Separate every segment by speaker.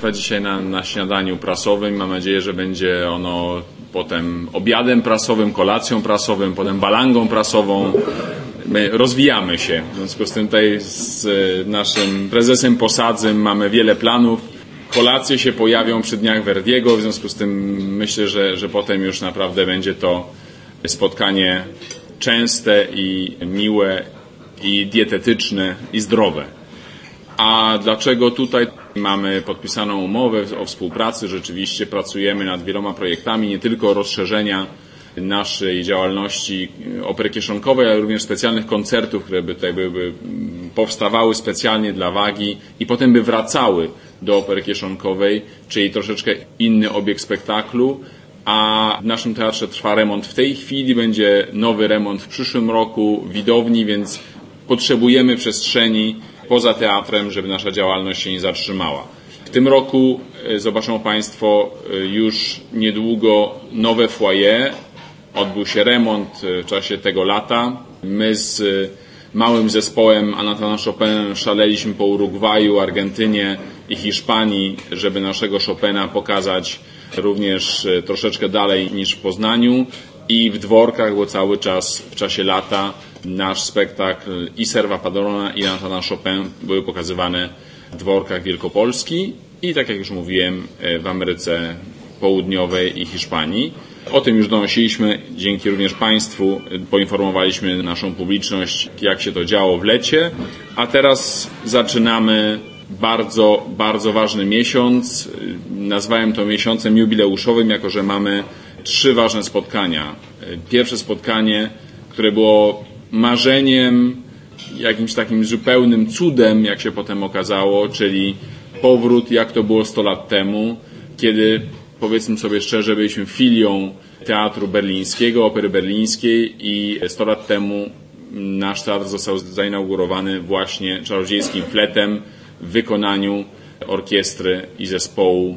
Speaker 1: Dzisiaj na śniadaniu prasowym. Mam nadzieję, że będzie ono potem obiadem prasowym, kolacją prasową, potem balangą prasową. My rozwijamy się. W związku z tym tutaj z naszym prezesem Posadzym mamy wiele planów. Kolacje się pojawią przy Dniach Verdiego. W związku z tym myślę, że potem już naprawdę będzie to spotkanie częste i miłe i dietetyczne i zdrowe. A dlaczego tutaj mamy podpisaną umowę o współpracy? Rzeczywiście pracujemy nad wieloma projektami, nie tylko rozszerzenia naszej działalności opery kieszonkowej, ale również specjalnych koncertów, które by tutaj powstawały specjalnie dla Wagi i potem by wracały do opery kieszonkowej, czyli troszeczkę inny obieg spektaklu. A w naszym teatrze trwa remont w tej chwili, będzie nowy remont w przyszłym roku widowni, więc potrzebujemy przestrzeni poza teatrem, żeby nasza działalność się nie zatrzymała. W tym roku zobaczą Państwo już niedługo nowe foyer. Odbył się remont w czasie tego lata. My z małym zespołem Anatana Chopina szaleliśmy po Urugwaju, Argentynie i Hiszpanii, żeby naszego Chopina pokazać również troszeczkę dalej niż w Poznaniu i w Dworkach, bo cały czas w czasie lata nasz spektakl i Serva Padrona i Anatana Chopin były pokazywane w Dworkach Wielkopolski i tak jak już mówiłem w Ameryce Południowej i Hiszpanii. O tym już donosiliśmy, dzięki również Państwu poinformowaliśmy naszą publiczność, jak się to działo w lecie, a teraz zaczynamy bardzo, bardzo ważny miesiąc. Nazwałem to miesiącem jubileuszowym, jako że mamy 3 ważne spotkania. Pierwsze spotkanie, które było marzeniem, jakimś takim zupełnym cudem, jak się potem okazało, czyli powrót, jak to było 100 lat temu, kiedy, powiedzmy sobie szczerze, byliśmy filią Teatru Berlińskiego, Opery Berlińskiej i 100 lat temu nasz teatr został zainaugurowany właśnie Czarodziejskim Fletem w wykonaniu orkiestry i zespołu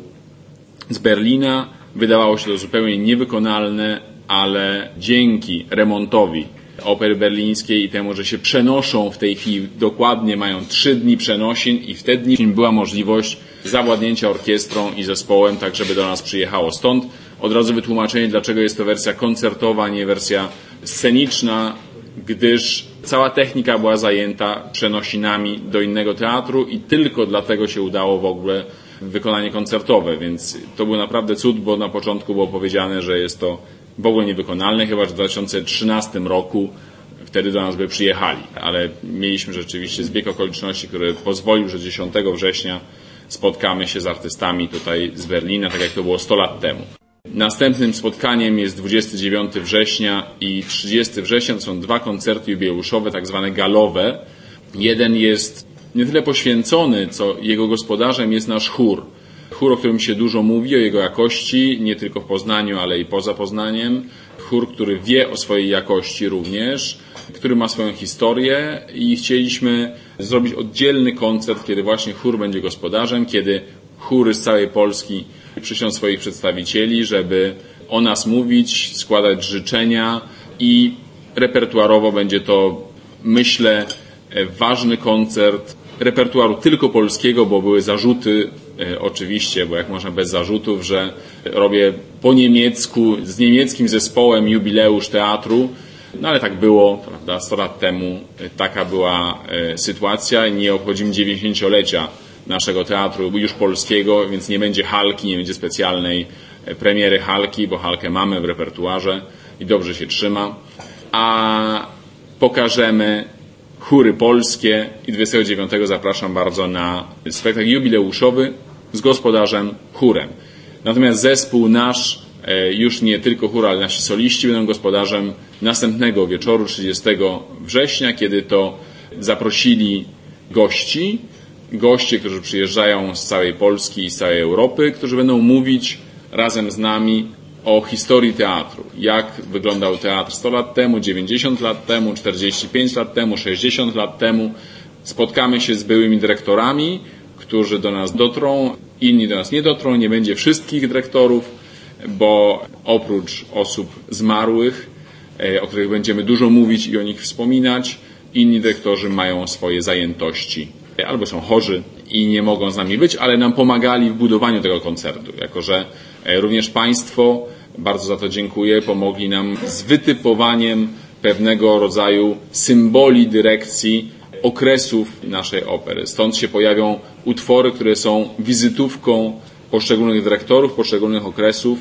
Speaker 1: z Berlina. Wydawało się to zupełnie niewykonalne, ale dzięki remontowi Opery Berlińskiej i temu, że się przenoszą w tej chwili, dokładnie mają 3 dni przenosin i w te dni była możliwość zawładnięcia orkiestrą i zespołem, tak żeby do nas przyjechało. Stąd od razu wytłumaczenie, dlaczego jest to wersja koncertowa, nie wersja sceniczna, gdyż cała technika była zajęta przenosinami do innego teatru i tylko dlatego się udało w ogóle wykonanie koncertowe, więc to był naprawdę cud, bo na początku było powiedziane, że jest to w ogóle niewykonalne, chyba że w 2013 roku wtedy do nas by przyjechali, ale mieliśmy rzeczywiście zbieg okoliczności, który pozwolił, że 10 września spotkamy się z artystami tutaj z Berlina, tak jak to było 100 lat temu. Następnym spotkaniem jest 29 września i 30 września. To są 2 koncerty jubileuszowe, tak zwane galowe. Jeden jest nie tyle poświęcony, co jego gospodarzem jest nasz chór. Chór, o którym się dużo mówi, o jego jakości, nie tylko w Poznaniu, ale i poza Poznaniem. Chór, który wie o swojej jakości również, który ma swoją historię i chcieliśmy zrobić oddzielny koncert, kiedy właśnie chór będzie gospodarzem, kiedy chóry z całej Polski przyślą swoich przedstawicieli, żeby o nas mówić, składać życzenia i repertuarowo będzie to, myślę, ważny koncert repertuaru tylko polskiego, bo były zarzuty, oczywiście, bo jak można bez zarzutów, że robię po niemiecku, z niemieckim zespołem jubileusz teatru, no ale tak było, prawda, 100 lat temu taka była sytuacja i nie obchodzimy 90-lecia naszego teatru już polskiego, więc nie będzie Halki, nie będzie specjalnej premiery Halki, bo Halkę mamy w repertuarze i dobrze się trzyma, a pokażemy chóry polskie i 29 zapraszam bardzo na spektakl jubileuszowy z gospodarzem chórem. Natomiast zespół nasz, już nie tylko chór, ale nasi soliści będą gospodarzem następnego wieczoru 30 września, kiedy to zaprosili goście, którzy przyjeżdżają z całej Polski i z całej Europy, którzy będą mówić razem z nami o historii teatru. Jak wyglądał teatr 100 lat temu, 90 lat temu, 45 lat temu, 60 lat temu. Spotkamy się z byłymi dyrektorami, którzy do nas dotrą, inni do nas nie dotrą, nie będzie wszystkich dyrektorów, bo oprócz osób zmarłych, o których będziemy dużo mówić i o nich wspominać, inni dyrektorzy mają swoje zajętości albo są chorzy i nie mogą z nami być, ale nam pomagali w budowaniu tego koncertu, jako że również Państwo, bardzo za to dziękuję, pomogli nam z wytypowaniem pewnego rodzaju symboli dyrekcji okresów naszej opery. Stąd się pojawią utwory, które są wizytówką poszczególnych dyrektorów, poszczególnych okresów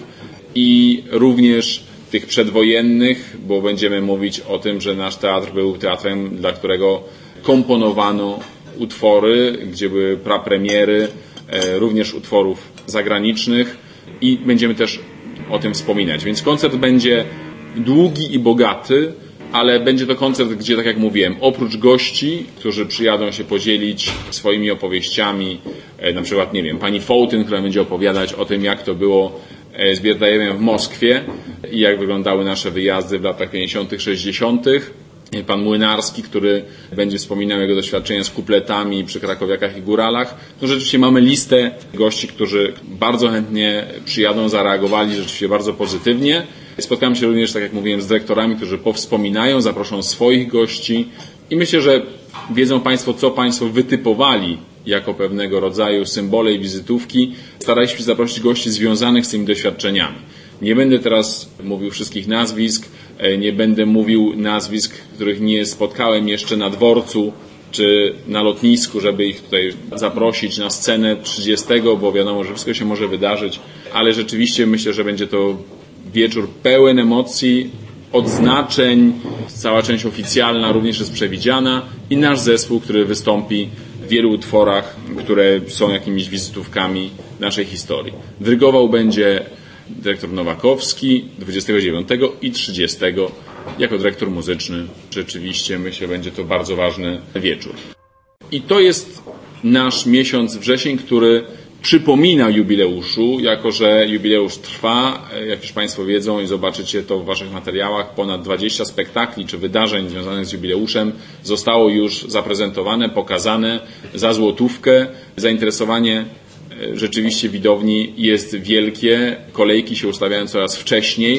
Speaker 1: i również tych przedwojennych, bo będziemy mówić o tym, że nasz teatr był teatrem, dla którego komponowano utwory, gdzie były prapremiery, również utworów zagranicznych i będziemy też o tym wspominać. Więc koncert będzie długi i bogaty, ale będzie to koncert, gdzie, tak jak mówiłem, oprócz gości, którzy przyjadą się podzielić swoimi opowieściami, na przykład, nie wiem, pani Fołtyn, która będzie opowiadać o tym, jak to było z Bierdajem w Moskwie i jak wyglądały nasze wyjazdy w latach 50., 60., pan Młynarski, który będzie wspominał jego doświadczenia z kupletami przy krakowiakach i góralach. No rzeczywiście mamy listę gości, którzy bardzo chętnie przyjadą, zareagowali rzeczywiście bardzo pozytywnie. Spotkałem się również, tak jak mówiłem, z dyrektorami, którzy powspominają, zaproszą swoich gości i myślę, że wiedzą Państwo, co Państwo wytypowali jako pewnego rodzaju symbole i wizytówki. Staraliśmy się zaprosić gości związanych z tymi doświadczeniami. Nie będę teraz mówił wszystkich nazwisk, nie będę mówił nazwisk, których nie spotkałem jeszcze na dworcu czy na lotnisku, żeby ich tutaj zaprosić na scenę 30, bo wiadomo, że wszystko się może wydarzyć, ale rzeczywiście myślę, że będzie to wieczór pełen emocji, odznaczeń, cała część oficjalna również jest przewidziana i nasz zespół, który wystąpi w wielu utworach, które są jakimiś wizytówkami naszej historii. Dyrygował będzie dyrektor Nowakowski 29 i 30 jako dyrektor muzyczny. Rzeczywiście myślę, będzie to bardzo ważny wieczór. I to jest nasz miesiąc wrzesień, który przypomina jubileuszu, jako że jubileusz trwa, jak już Państwo wiedzą i zobaczycie to w Waszych materiałach, ponad 20 spektakli czy wydarzeń związanych z jubileuszem zostało już zaprezentowane, pokazane za złotówkę. Zainteresowanie rzeczywiście widowni jest wielkie, kolejki się ustawiają coraz wcześniej,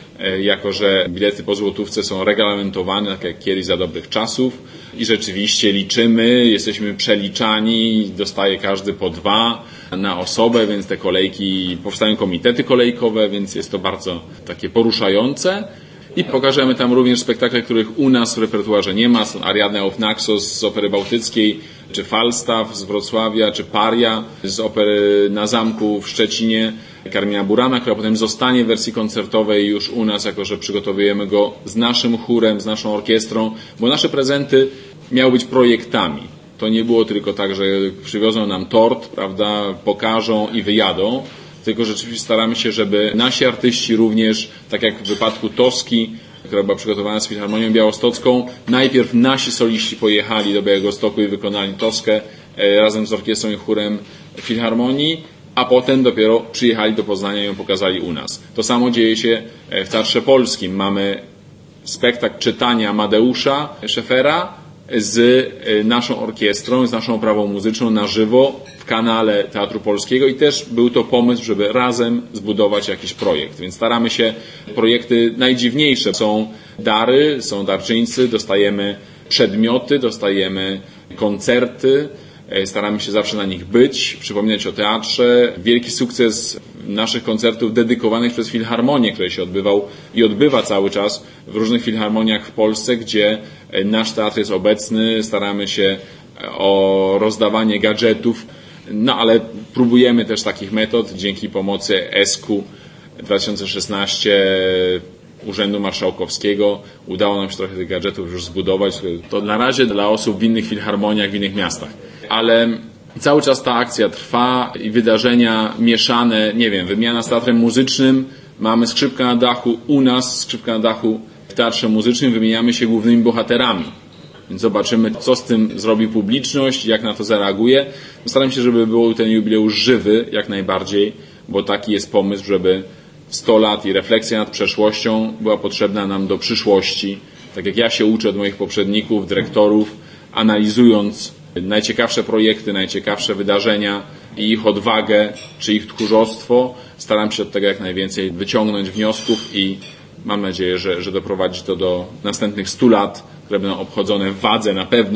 Speaker 1: jako że bilety po złotówce są reglamentowane, tak jak kiedyś za dobrych czasów i rzeczywiście liczymy, jesteśmy przeliczani, dostaje każdy po 2 na osobę, więc te kolejki, powstają komitety kolejkowe, więc jest to bardzo takie poruszające. I pokażemy tam również spektakle, których u nas w repertuarze nie ma. Są Ariadne auf Naxos z Opery Bałtyckiej, czy Falstaff z Wrocławia, czy Paria z Opery na Zamku w Szczecinie, Karmina Burana, która potem zostanie w wersji koncertowej już u nas, jako że przygotowujemy go z naszym chórem, z naszą orkiestrą, bo nasze prezenty miały być projektami. To nie było tylko tak, że przywiozą nam tort, prawda, pokażą i wyjadą, tylko rzeczywiście staramy się, żeby nasi artyści również, tak jak w wypadku Toski, która była przygotowana z Filharmonią Białostocką, najpierw nasi soliści pojechali do Białegostoku i wykonali Toskę razem z orkiestrą i chórem Filharmonii, a potem dopiero przyjechali do Poznania i ją pokazali u nas. To samo dzieje się w Teatrze Polskim. Mamy spektakl czytania Amadeusza Scheffera z naszą orkiestrą, z naszą oprawą muzyczną na żywo w kanale Teatru Polskiego i też był to pomysł, żeby razem zbudować jakiś projekt. Więc staramy się, projekty najdziwniejsze są dary, są darczyńcy, dostajemy przedmioty, dostajemy koncerty, staramy się zawsze na nich być, przypominać o teatrze. Wielki sukces naszych koncertów dedykowanych przez Filharmonię, który się odbywał i odbywa cały czas w różnych filharmoniach w Polsce, gdzie nasz teatr jest obecny. Staramy się o rozdawanie gadżetów, no ale próbujemy też takich metod dzięki pomocy ESK-u 2016 Urzędu Marszałkowskiego. Udało nam się trochę tych gadżetów już zbudować. To na razie dla osób w innych filharmoniach, w innych miastach. Ale cały czas ta akcja trwa i wydarzenia mieszane, nie wiem, wymiana z teatrem muzycznym, mamy Skrzypka na dachu u nas, Skrzypka na dachu w teatrze muzycznym, wymieniamy się głównymi bohaterami. Więc zobaczymy, co z tym zrobi publiczność, jak na to zareaguje. Staram się, żeby był ten jubileusz żywy, jak najbardziej, bo taki jest pomysł, żeby 100 lat i refleksja nad przeszłością była potrzebna nam do przyszłości. Tak jak ja się uczę od moich poprzedników, dyrektorów, analizując najciekawsze projekty, najciekawsze wydarzenia i ich odwagę, czy ich tchórzostwo, staram się od tego jak najwięcej wyciągnąć wniosków i mam nadzieję, że doprowadzi to do następnych 100 lat, które będą obchodzone w Wadze na pewno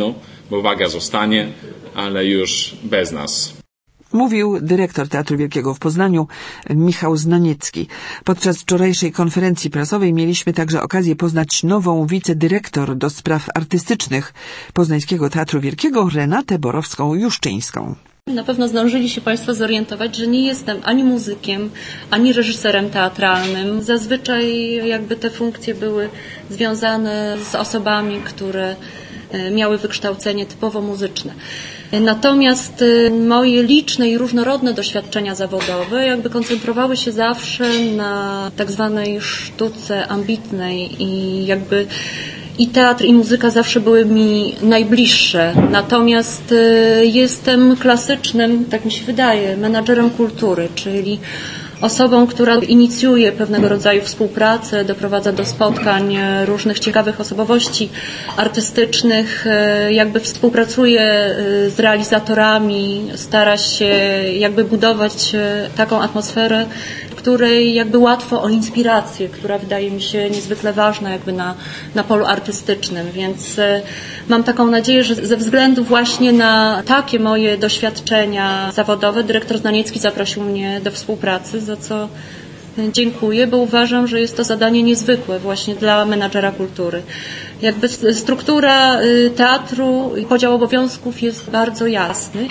Speaker 1: bo waga zostanie, ale już bez nas.
Speaker 2: Mówił dyrektor Teatru Wielkiego w Poznaniu, Michał Znaniecki. Podczas wczorajszej konferencji prasowej mieliśmy także okazję poznać nową wicedyrektor do spraw artystycznych Poznańskiego Teatru Wielkiego, Renatę Borowską-Juszczyńską.
Speaker 3: Na pewno zdążyli się Państwo zorientować, że nie jestem ani muzykiem, ani reżyserem teatralnym. Zazwyczaj jakby te funkcje były związane z osobami, które miały wykształcenie typowo muzyczne. Natomiast moje liczne i różnorodne doświadczenia zawodowe jakby koncentrowały się zawsze na tak zwanej sztuce ambitnej i jakby i teatr, i muzyka zawsze były mi najbliższe. Natomiast jestem klasycznym, tak mi się wydaje, menadżerem kultury, czyli osobą, która inicjuje pewnego rodzaju współpracę, doprowadza do spotkań różnych ciekawych osobowości artystycznych, jakby współpracuje z realizatorami, stara się jakby budować taką atmosferę, w której jakby łatwo o inspirację, która wydaje mi się niezwykle ważna jakby na polu artystycznym, więc mam taką nadzieję, że ze względu właśnie na takie moje doświadczenia zawodowe dyrektor Znaniecki zaprosił mnie do współpracy, za co dziękuję, bo uważam, że jest to zadanie niezwykłe właśnie dla menadżera kultury. Jakby struktura teatru i podział obowiązków jest bardzo jasny.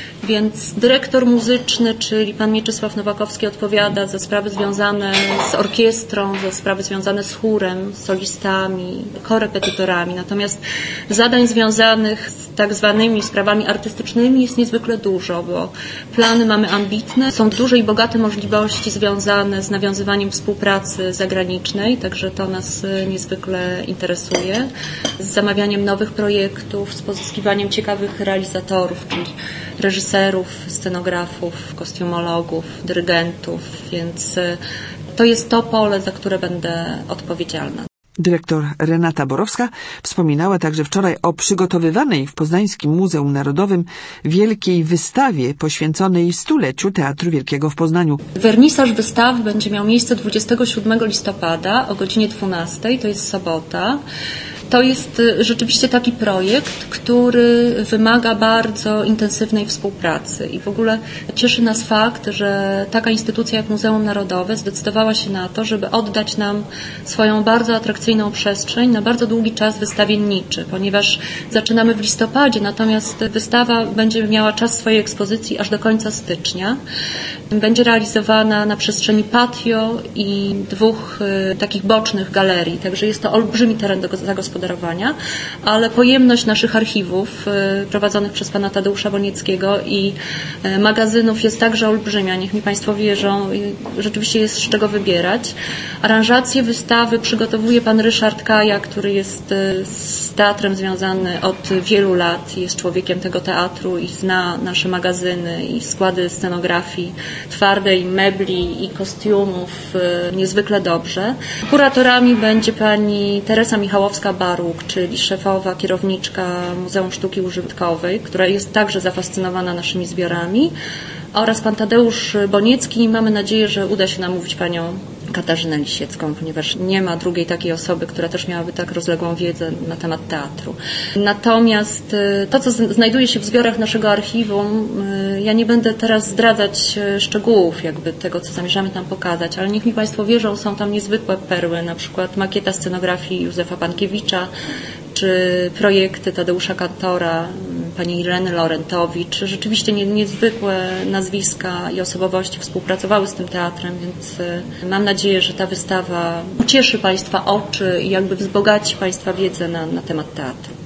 Speaker 3: Więc dyrektor muzyczny, czyli pan Mieczysław Nowakowski, odpowiada za sprawy związane z orkiestrą, za sprawy związane z chórem, z solistami, korepetytorami. Natomiast zadań związanych z tak zwanymi sprawami artystycznymi jest niezwykle dużo, bo plany mamy ambitne, są duże i bogate możliwości związane z nawiązywaniem współpracy zagranicznej, także to nas niezwykle interesuje, z zamawianiem nowych projektów, z pozyskiwaniem ciekawych realizatorów, czyli reżyserów, scenografów, kostiumologów, dyrygentów, więc to jest to pole, za które będę odpowiedzialna.
Speaker 2: Dyrektor Renata Borowska wspominała także wczoraj o przygotowywanej w Poznańskim Muzeum Narodowym wielkiej wystawie poświęconej stuleciu Teatru Wielkiego w Poznaniu.
Speaker 3: Wernisaż wystawy będzie miał miejsce 27 listopada o godzinie 12, to jest sobota. To jest rzeczywiście taki projekt, który wymaga bardzo intensywnej współpracy i w ogóle cieszy nas fakt, że taka instytucja jak Muzeum Narodowe zdecydowała się na to, żeby oddać nam swoją bardzo atrakcyjną przestrzeń na bardzo długi czas wystawienniczy, ponieważ zaczynamy w listopadzie, natomiast wystawa będzie miała czas swojej ekspozycji aż do końca stycznia. Będzie realizowana na przestrzeni patio i 2 takich bocznych galerii, także jest to olbrzymi teren do zagospodarowania, ale pojemność naszych archiwów prowadzonych przez pana Tadeusza Bonieckiego i magazynów jest także olbrzymia, niech mi Państwo wierzą, rzeczywiście jest z czego wybierać. Aranżację wystawy przygotowuje pan Ryszard Kaja, który jest z teatrem związany od wielu lat, jest człowiekiem tego teatru i zna nasze magazyny i składy scenografii twardej, mebli i kostiumów niezwykle dobrze. Kuratorami będzie pani Teresa Michałowska-Baruk, czyli szefowa, kierowniczka Muzeum Sztuki Użytkowej, która jest także zafascynowana naszymi zbiorami, oraz pan Tadeusz Boniecki. Mamy nadzieję, że uda się namówić panią Katarzynę Lisiecką, ponieważ nie ma drugiej takiej osoby, która też miałaby tak rozległą wiedzę na temat teatru. Natomiast to, co znajduje się w zbiorach naszego archiwum, ja nie będę teraz zdradzać szczegółów jakby tego, co zamierzamy tam pokazać, ale niech mi Państwo wierzą, są tam niezwykłe perły, na przykład makieta scenografii Józefa Pankiewicza, czy projekty Tadeusza Kantora, pani Ireny Lorentowicz. Rzeczywiście niezwykłe nazwiska i osobowości współpracowały z tym teatrem, więc mam nadzieję, że ta wystawa ucieszy Państwa oczy i jakby wzbogaci Państwa wiedzę na temat teatru.